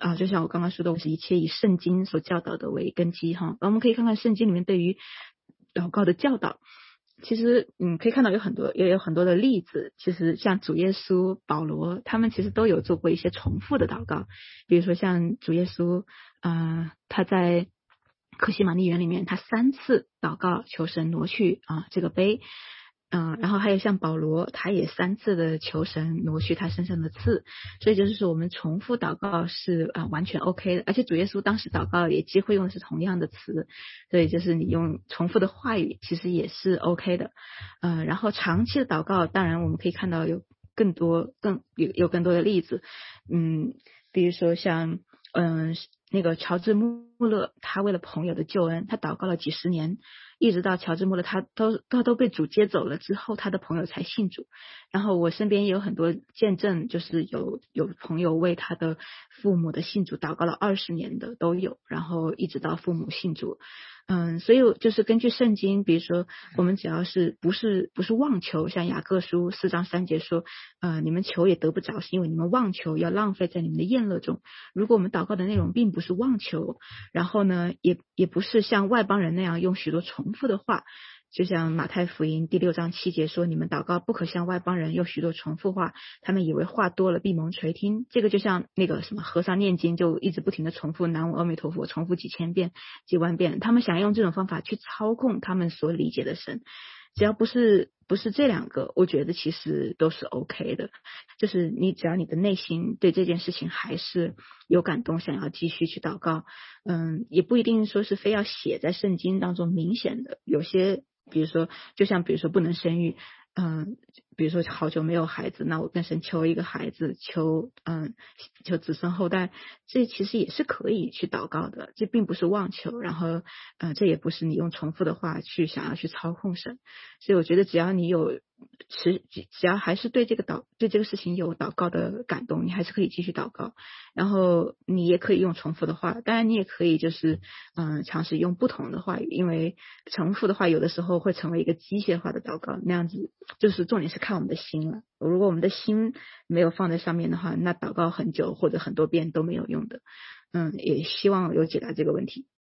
就像我刚刚说的，我是一切以圣经所教导的为根基哈。我们可以看看圣经里面对于祷告的教导，其实可以看到也有很多的例子。其实像主耶稣、保罗，他们其实都有做过一些重复的祷告。比如说像主耶稣，他在客西马尼园里面，他3次祷告求神挪去这个杯。然后还有像保罗，他也3次的求神挪去他身上的刺。所以就是说我们重复祷告是完全 OK 的，而且主耶稣当时祷告也几乎用的是同样的词，所以就是你用重复的话语其实也是 OK 的。然后长期的祷告，当然我们可以看到有更多的例子。比如说像那个乔治穆勒，他为了朋友的救恩，他祷告了几十年，一直到乔治穆勒他都被主接走了之后，他的朋友才信主。然后我身边也有很多见证，就是有朋友为他的父母的信主祷告了20年的都有，然后一直到父母信主。所以就是根据圣经，比如说我们只要是不是妄求，像雅各书4章3节说，你们求也得不着，是因为你们妄求，要浪费在你们的宴乐中。如果我们祷告的内容并不是妄求，然后呢，也不是像外邦人那样用许多重复的话，就像马太福音第6章7节说，你们祷告不可像外邦人用许多重复话，他们以为话多了必蒙垂听。这个就像那个什么和尚念经，就一直不停的重复南无阿弥陀佛，重复几千遍几万遍，他们想用这种方法去操控他们所理解的神。只要不是这2个，我觉得其实都是 OK 的。就是只要你的内心对这件事情还是有感动，想要继续去祷告，也不一定说是非要写在圣经当中明显的。有些比如说不能生育，比如说好久没有孩子，那我跟神求一个孩子，求子孙后代，这其实也是可以去祷告的，这并不是妄求，然后这也不是你用重复的话去想要去操控神。所以我觉得只要你只要还是对这个事情有祷告的感动，你还是可以继续祷告。然后你也可以用重复的话，当然你也可以就是尝试用不同的话语，因为重复的话有的时候会成为一个机械化的祷告，那样子就是重点是看我们的心了。如果我们的心没有放在上面的话，那祷告很久或者很多遍都没有用的。也希望有解答这个问题。